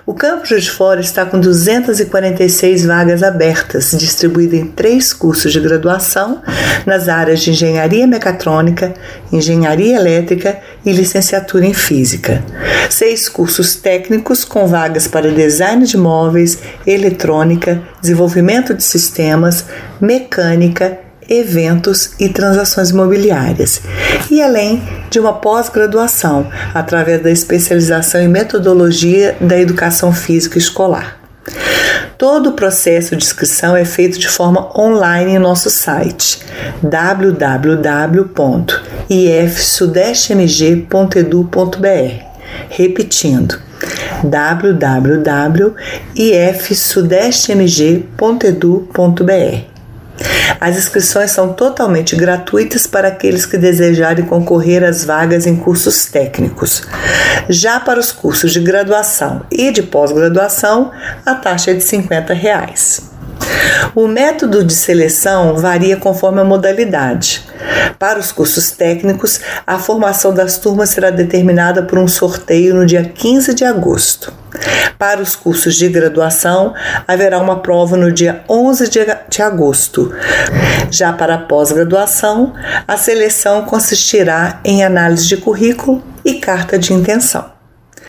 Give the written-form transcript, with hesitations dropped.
O campus Juiz de Fora está com 246 vagas abertas, distribuídas em 3 cursos de graduação nas áreas de Engenharia Mecatrônica, Engenharia Elétrica e Licenciatura em Física. 6 cursos técnicos com vagas para Design de Móveis, Eletrônica, Desenvolvimento de Sistemas, Mecânica, Eventos e Transações Imobiliárias, e além de uma pós-graduação, através da especialização em Metodologia da Educação Física Escolar. Todo o processo de inscrição é feito de forma online em nosso site www.ifsudestemg.edu.br. Repetindo, www.ifsudestemg.edu.br. As inscrições são totalmente gratuitas para aqueles que desejarem concorrer às vagas em cursos técnicos. Já para os cursos de graduação e de pós-graduação, a taxa é de R$ 50. O método de seleção varia conforme a modalidade. Para os cursos técnicos, a formação das turmas será determinada por um sorteio no dia 15 de agosto. Para os cursos de graduação, haverá uma prova no dia 11 de agosto. Já para a pós-graduação, a seleção consistirá em análise de currículo e carta de intenção.